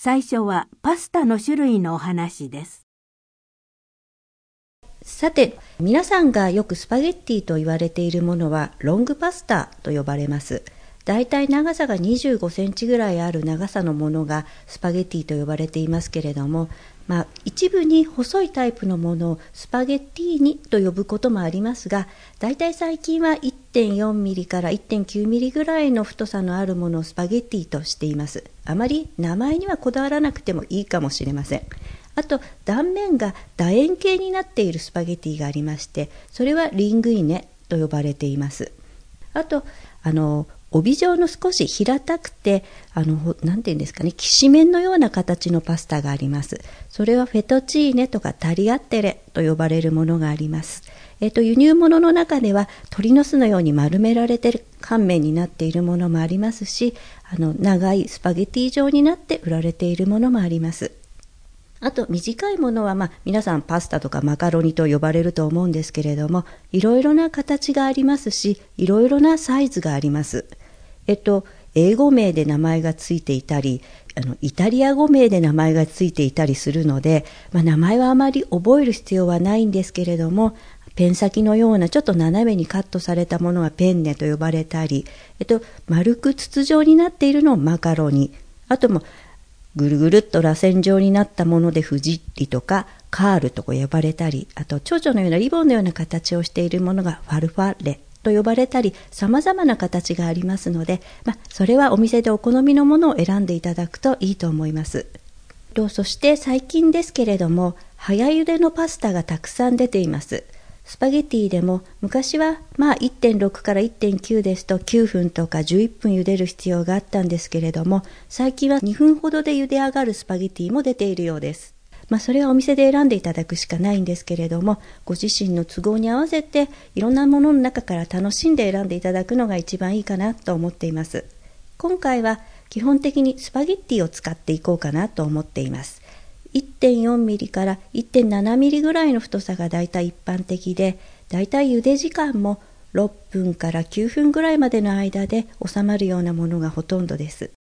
最初はパスタの種類のお話です。 さて、皆さんがよくスパゲッティと言われているものはロングパスタと呼ばれます。だいたい長さが25センチぐらいある長さのものがスパゲッティと呼ばれていますけれども、一部に細いタイプのものをスパゲッティーニと呼ぶこともありますが、だいたい最近は 1.4 ミリから 1.9 ミリぐらいの太さのあるものをスパゲッティとしています。あまり名前にはこだわらなくてもいいかもしれません。あと、断面が楕円形になっているスパゲッティがありまして、それはリングイネと呼ばれています。あと、帯状の少し平たくて、なんていうんですかね、きしめんのような形のパスタがあります。それはフェトチーネとかタリアッテレと呼ばれるものがあります。輸入物の中では鳥の巣のように丸められている乾麺になっているものもありますし、長いスパゲティ状になって売られているものもあります。あと短いものは皆さんパスタとかマカロニと呼ばれると思うんですけれども、いろいろな形がありますし、いろいろなサイズがあります。英語名で名前がついていたり、イタリア語名で名前がついていたりするので、名前はあまり覚える必要はないんですけれども、ペン先のようなちょっと斜めにカットされたものはペンネと呼ばれたり、丸く筒状になっているのをマカロニ、あともぐるぐるっと螺旋状になったものでフジッリとかカールと呼ばれたり、あと蝶々のようなリボンのような形をしているものがファルファレと呼ばれたり、様々な形がありますので、それはお店でお好みのものを選んでいただくといいと思います。そして最近ですけれども、早茹でのパスタがたくさん出ています。スパゲティでも昔は1.6 から 1.9 ですと9分とか11分茹でる必要があったんですけれども、最近は2分ほどで茹で上がるスパゲティも出ているようです。それはお店で選んでいただくしかないんですけれども、ご自身の都合に合わせていろんなものの中から楽しんで選んでいただくのが一番いいかなと思っています。今回は基本的にスパゲッティを使っていこうかなと思っています。1.4 ミリから 1.7 ミリぐらいの太さがだいたい一般的で、だいたい茹で時間も6分から9分ぐらいまでの間で収まるようなものがほとんどです。